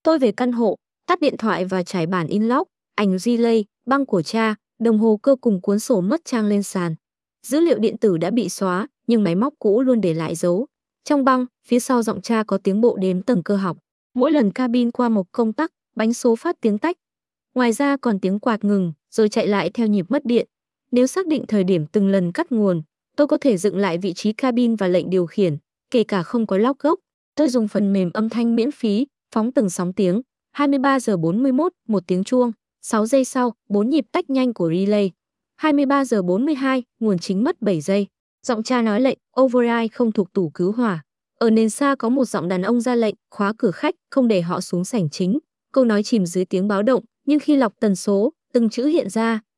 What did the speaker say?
Tôi về căn hộ, tắt điện thoại và trải bản in log, ảnh relay, băng của cha, đồng hồ cơ cùng cuốn sổ mất trang lên sàn. Dữ liệu điện tử đã bị xóa, nhưng máy móc cũ luôn để lại dấu. Trong băng, phía sau giọng cha có tiếng bộ đếm tầng cơ học. Mỗi lần cabin qua một công tắc, bánh số phát tiếng tách. Ngoài ra còn tiếng quạt ngừng, rồi chạy lại theo nhịp mất điện. Nếu xác định thời điểm từng lần cắt nguồn, tôi có thể dựng lại vị trí cabin và lệnh điều khiển, kể cả không có log gốc. Tôi dùng phần mềm âm thanh miễn phí, phóng từng sóng tiếng. 23 giờ 41, một tiếng chuông. 6 giây sau, 4 nhịp tách nhanh của relay. 23 giờ 42, nguồn chính mất 7 giây. Giọng cha nói lệnh, override không thuộc tủ cứu hỏa. Ở nền xa có một giọng đàn ông ra lệnh, khóa cửa khách, không để họ xuống sảnh chính. Câu nói chìm dưới tiếng báo động, nhưng khi lọc tần số, từng chữ hiện ra.